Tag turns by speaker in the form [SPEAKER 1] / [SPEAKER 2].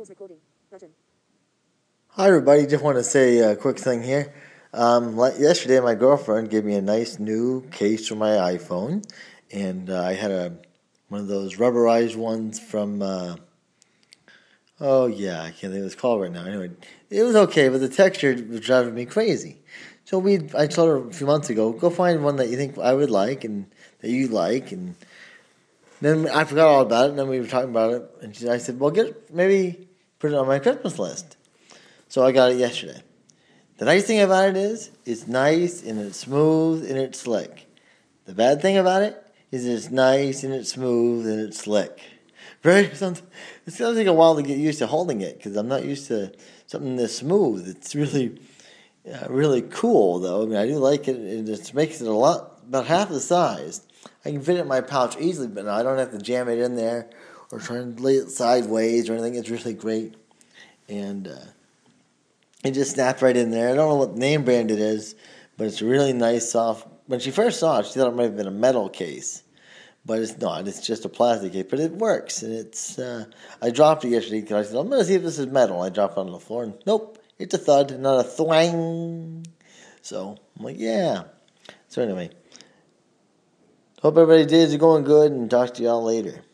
[SPEAKER 1] Hi, everybody. Just want to say a quick thing here. Yesterday, my girlfriend gave me a nice new case for my iPhone, and I had one of those rubberized ones from. Oh yeah, I can't think of what it's called right now. Anyway, it was okay, but the texture was driving me crazy. So I told her a few months ago, go find one that you think I would like and that you like, and then I forgot all about it. And then we were talking about it, and I said, well, maybe put it on my Christmas list. So I got it yesterday. The nice thing about it is it's nice and it's smooth and it's slick. The bad thing about it is it's nice and it's smooth and it's slick. It's going to take a while to get used to holding it because I'm not used to something this smooth. It's really cool though. I mean, I do like it. It just makes it about half the size. I can fit it in my pouch easily, but I don't have to jam it in there or try and lay it sideways or anything. It's really great. And it just snapped right in there. I don't know what name brand it is, but it's really nice, soft. When she first saw it, she thought it might have been a metal case, but it's not. It's just a plastic case, but it works. And it's. I dropped it yesterday because I said I'm going to see if this is metal. I dropped it on the floor, and nope, it's a thud, not a thwang. So I'm like, yeah. So anyway, hope everybody's days are going good, and talk to y'all later.